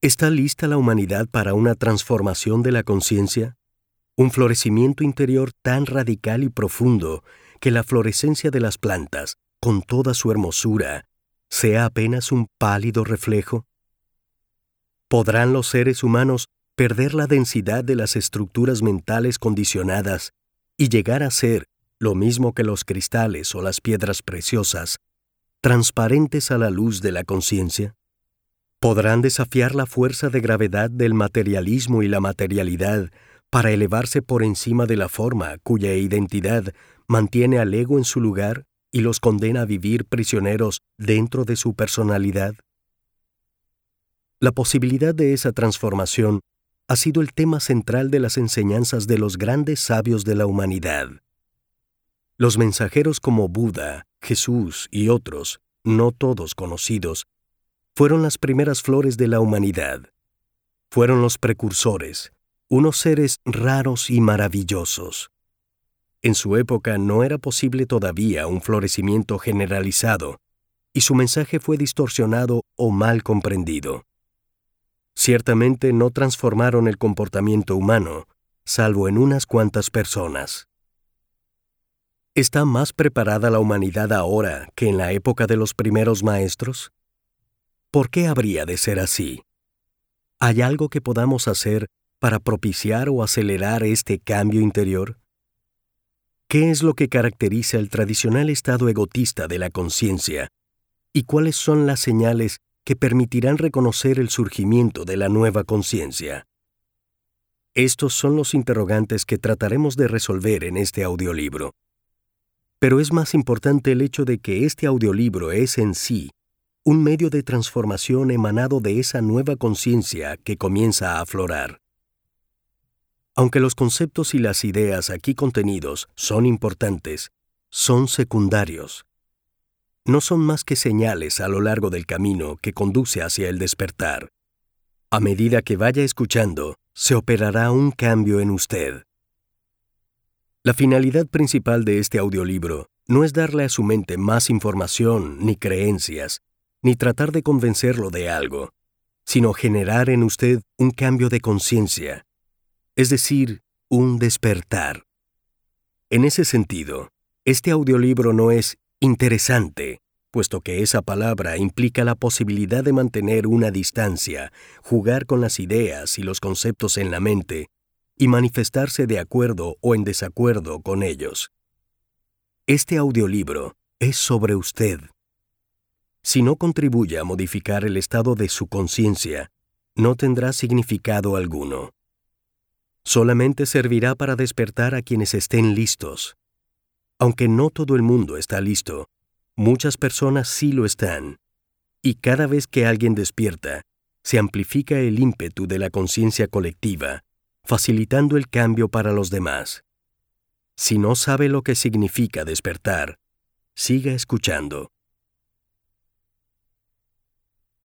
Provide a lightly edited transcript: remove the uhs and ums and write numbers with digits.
¿Está lista la humanidad para una transformación de la conciencia? Un florecimiento interior tan radical y profundo que la florescencia de las plantas, con toda su hermosura, sea apenas un pálido reflejo? ¿Podrán los seres humanos perder la densidad de las estructuras mentales condicionadas y llegar a ser, lo mismo que los cristales o las piedras preciosas, transparentes a la luz de la conciencia? ¿Podrán desafiar la fuerza de gravedad del materialismo y la materialidad para elevarse por encima de la forma cuya identidad mantiene al ego en su lugar y los condena a vivir prisioneros dentro de su personalidad? La posibilidad de esa transformación ha sido el tema central de las enseñanzas de los grandes sabios de la humanidad. Los mensajeros como Buda, Jesús y otros, no todos conocidos, fueron las primeras flores de la humanidad. Fueron los precursores, unos seres raros y maravillosos. En su época no era posible todavía un florecimiento generalizado, y su mensaje fue distorsionado o mal comprendido. Ciertamente no transformaron el comportamiento humano, salvo en unas cuantas personas. ¿Está más preparada la humanidad ahora que en la época de los primeros maestros? ¿Por qué habría de ser así? ¿Hay algo que podamos hacer para propiciar o acelerar este cambio interior? ¿Qué es lo que caracteriza el tradicional estado egotista de la conciencia? ¿Y cuáles son las señales que permitirán reconocer el surgimiento de la nueva conciencia? Estos son los interrogantes que trataremos de resolver en este audiolibro. Pero es más importante el hecho de que este audiolibro es en sí un medio de transformación emanado de esa nueva conciencia que comienza a aflorar. Aunque los conceptos y las ideas aquí contenidos son importantes, son secundarios. No son más que señales a lo largo del camino que conduce hacia el despertar. A medida que vaya escuchando, se operará un cambio en usted. La finalidad principal de este audiolibro no es darle a su mente más información ni creencias, ni tratar de convencerlo de algo, sino generar en usted un cambio de conciencia, es decir, un despertar. En ese sentido, este audiolibro no es interesante, puesto que esa palabra implica la posibilidad de mantener una distancia, jugar con las ideas y los conceptos en la mente, y manifestarse de acuerdo o en desacuerdo con ellos. Este audiolibro es sobre usted. Si no contribuye a modificar el estado de su conciencia, no tendrá significado alguno. Solamente servirá para despertar a quienes estén listos. Aunque no todo el mundo está listo, muchas personas sí lo están, y cada vez que alguien despierta, se amplifica el ímpetu de la conciencia colectiva, facilitando el cambio para los demás. Si no sabe lo que significa despertar, siga escuchando.